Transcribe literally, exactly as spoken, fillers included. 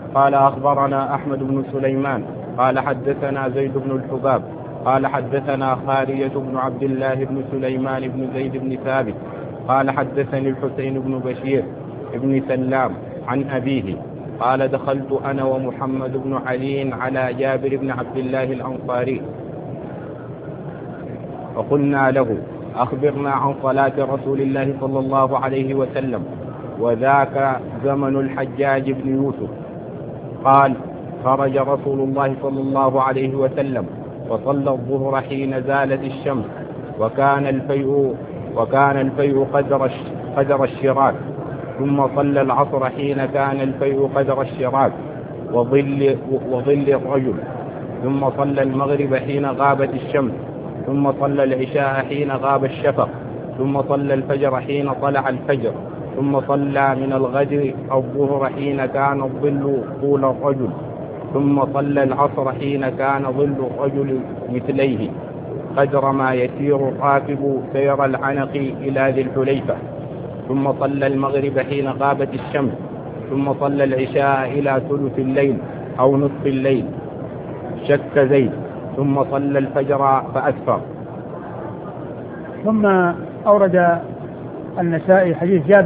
قال أخبرنا أحمد بن سليمان قال حدثنا زيد بن الحباب قال حدثنا خارية بن عبد الله بن سليمان بن زيد بن ثابت قال حدثني الحسين بن بشير بن سلام عن أبيه قال دخلت أنا ومحمد بن علي على جابر بن عبد الله الأنصاري فقلنا له أخبرنا عن صلاة رسول الله صلى الله عليه وسلم، وذاك زمن الحجاج بن يوسف. قال خرج رسول الله صلى الله عليه وسلم وصلى الظهر حين زالت الشمس، وكان الفيء وكان الفيء قدر قدر الشراك، ثم صلى العصر حين كان الفيء قدر الشراك وظل وظل الرجل، ثم صلى المغرب حين غابت الشمس، ثم صلى العشاء حين غاب الشفق، ثم صلى الفجر حين طلع الفجر، ثم صلى من الغد الظهر حين كان الظل طول الرجل، ثم صلى العصر حين كان ظل الرجل مثليه قدر ما يسير الراكب سير العنق إلى ذي الحليفة، ثم صلى المغرب حين غابت الشمس، ثم صلى العشاء إلى ثلث الليل أو نصف الليل شك زيد، ثم صلى الفجر فأسفر. ثم أورد النسائي حديث جابر